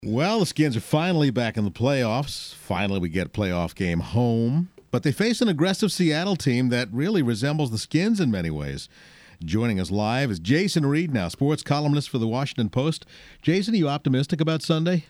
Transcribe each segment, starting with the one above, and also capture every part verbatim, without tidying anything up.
Well, the Skins are finally back in the playoffs. Finally, we get a playoff game home. But they face an aggressive Seattle team that really resembles the Skins in many ways. Joining us live is Jason Reed, now sports columnist for the Washington Post. Jason, are you optimistic about Sunday?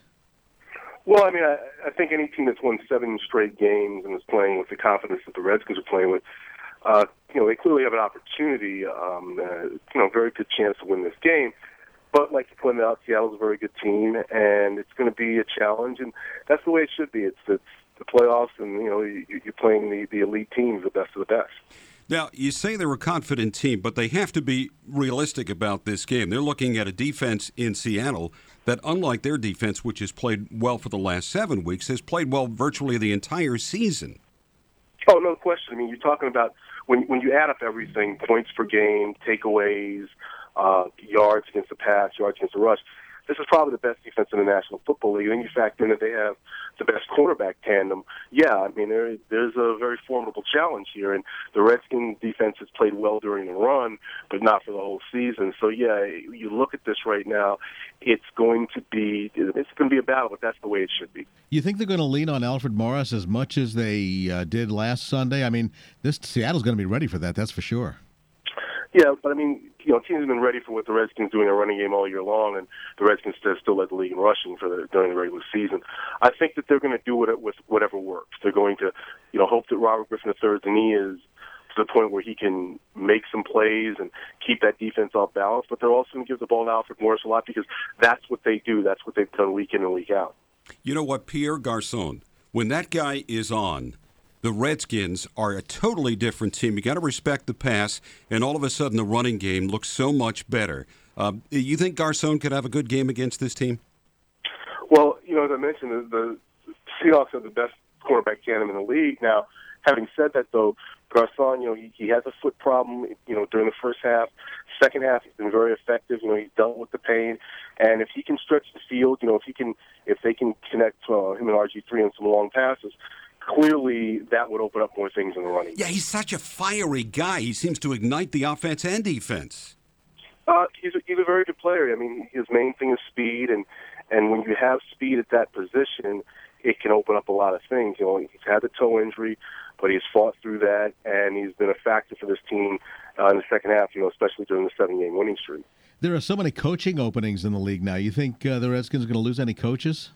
Well, I mean, I, I think any team that's won seven straight games and is playing with the confidence that the Redskins are playing with, uh, you know, they clearly have an opportunity, um, uh, you know, very good chance to win this game. But like you pointed out, Seattle's a very good team, and it's going to be a challenge, and that's the way it should be. It's, it's the playoffs, and you know you, you're playing the, the elite teams, the best of the best. Now, you say they're a confident team, but they have to be realistic about this game. They're looking at a defense in Seattle that, unlike their defense, which has played well for the last seven weeks, has played well virtually the entire season. Oh, no question. I mean, you're talking about when when you add up everything, points per game, takeaways, Uh, yards against the pass, yards against the rush. This is probably the best defense in the National Football League. And then you factor in that they have the best quarterback tandem. Yeah, I mean, there, there's a very formidable challenge here. And the Redskins defense has played well during the run, but not for the whole season. So, yeah, you look at this right now, it's going to be it's going to be a battle, but that's the way it should be. You think they're going to lean on Alfred Morris as much as they uh, did last Sunday? I mean, this Seattle's going to be ready for that, that's for sure. Yeah, but I mean, you know, teams have been ready for what the Redskins do in their running game all year long, and the Redskins still, still led the league in rushing for the, during the regular season. I think that they're going to do what, with whatever works. They're going to, you know, hope that Robert Griffin the third's knee is to the point where he can make some plays and keep that defense off balance, but they're also going to give the ball to Alfred Morris a lot because that's what they do. That's what they've done week in and week out. You know what, Pierre Garcon, when that guy is on, the Redskins are a totally different team. You got to respect the pass, and all of a sudden the running game looks so much better. Uh, you think Garcon could have a good game against this team? Well, you know, as I mentioned, the, the Seahawks are the best quarterback tandem in the league. Now, having said that, though, Garcon, you know, he, he has a foot problem, you know, during the first half. Second half, he's been very effective. You know, he's dealt with the pain. And if he can stretch the field, you know, if he can, if they can connect uh, him and R G three on some long passes, clearly that would open up more things in the running. Yeah, he's such a fiery guy. He seems to ignite the offense and defense. Uh, he's, a, he's a very good player. I mean, his main thing is speed, and, and when you have speed at that position, it can open up a lot of things. You know, he's had the toe injury, but he's fought through that, and he's been a factor for this team uh, in the second half, you know, especially during the seven-game winning streak. There are so many coaching openings in the league now. You think uh, the Redskins are going to lose any coaches?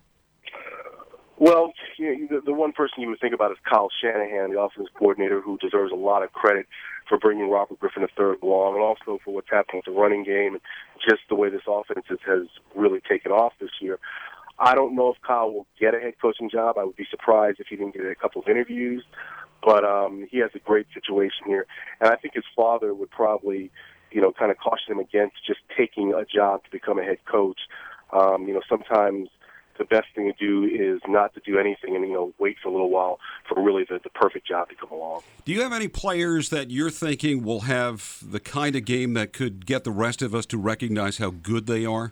Well, you know, the, the one person you would think about is Kyle Shanahan, the offensive coordinator, who deserves a lot of credit for bringing Robert Griffin the third along, and also for what's happened with the running game and just the way this offense has, has really taken off this year. I don't know if Kyle will get a head coaching job. I would be surprised if he didn't get a couple of interviews, but um, he has a great situation here, and I think his father would probably, you know, kind of caution him against just taking a job to become a head coach. Um, you know, sometimes the best thing to do is not to do anything and, you know, wait for a little while for really the, the perfect job to come along. Do you have any players that you're thinking will have the kind of game that could get the rest of us to recognize how good they are?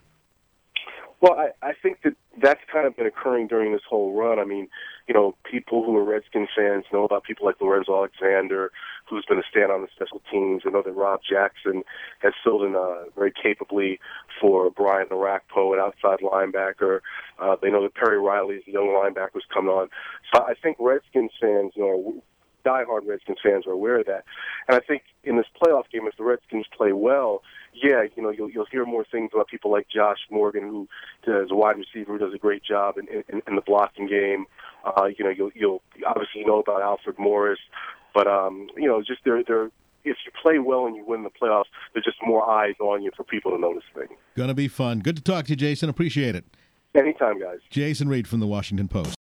Well, I, I think that that's kind of been occurring during this whole run. I mean, you know, people who are Redskins fans know about people like Lorenzo Alexander, who's been a stand on the special teams. They know that Rob Jackson has filled in uh, very capably for Brian Arakpo, an outside linebacker. Uh, they know that Perry Riley is a young linebacker who's coming on. So I think Redskins fans, you know, diehard Redskins fans are aware of that. And I think in this playoff game, if the Redskins play well, yeah, you know, you'll you'll hear more things about people like Josh Morgan, who is a wide receiver who does a great job in, in, in the blocking game. Uh, you know, you'll you'll obviously know about Alfred Morris, but um, you know, just they're they're if you play well and you win the playoffs, there's just more eyes on you for people to notice things. Going to be fun. Good to talk to you, Jason. Appreciate it. Anytime, guys. Jason Reed from the Washington Post.